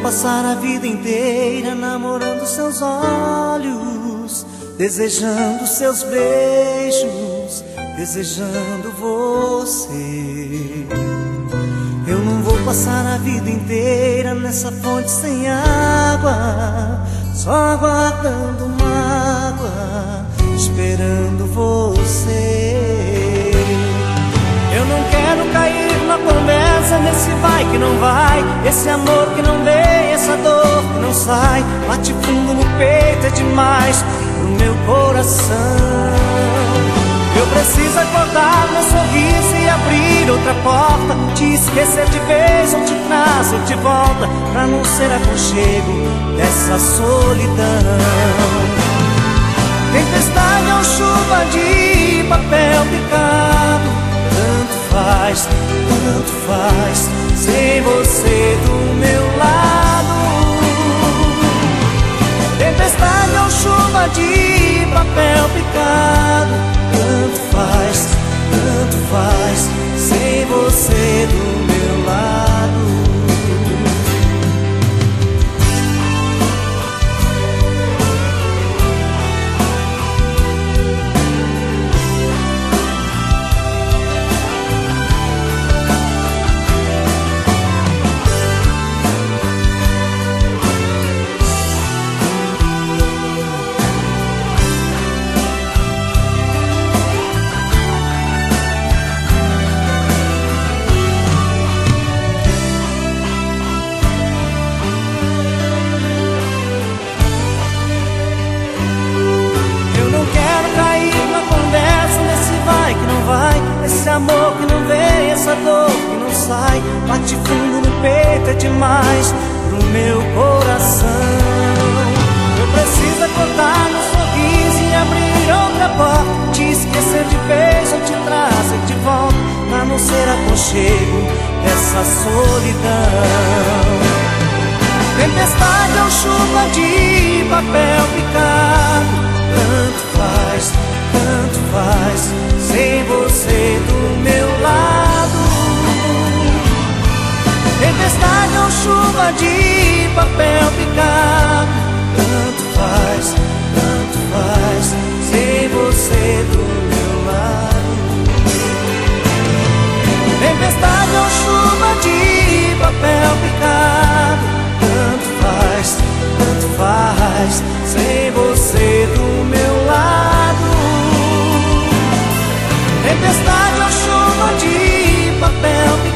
passar a vida inteira namorando seus olhos, desejando seus beijos, desejando você. Eu não vou passar a vida inteira nessa fonte sem água, só aguardando mágoa, esperando você. Eu não quero cair na conversa nesse vai que não vai, esse amor que não vem, essa dor que não sai, bate fundo no peito, é demais pro meu coração. Eu preciso acordar meu sorriso e abrir outra porta, te esquecer de vez ou te trazer de volta, pra não ser aconchego dessa solidão. Tempestade ou chuva de papel picado, tanto faz, sem você do meu lado. Tempestade ou chuva de papel picado, tanto faz, sem você do meu lado. Esse amor que não vem, essa dor que não sai, bate fundo no peito, é demais pro meu coração. Eu preciso acordar no sorriso e abrir outra porta, te esquecer de vez ou te trazer de volta, pra não ser aconchego dessa solidão. Tempestade ou chuva de papel picado, tanto faz, sem você do meu lado. Tempestade ou chuva de papel picado, tanto faz, sem você do meu lado. Tempestade ou chuva de papel picado, tanto faz, sem você do meu lado. Tempestade ou chuva de papel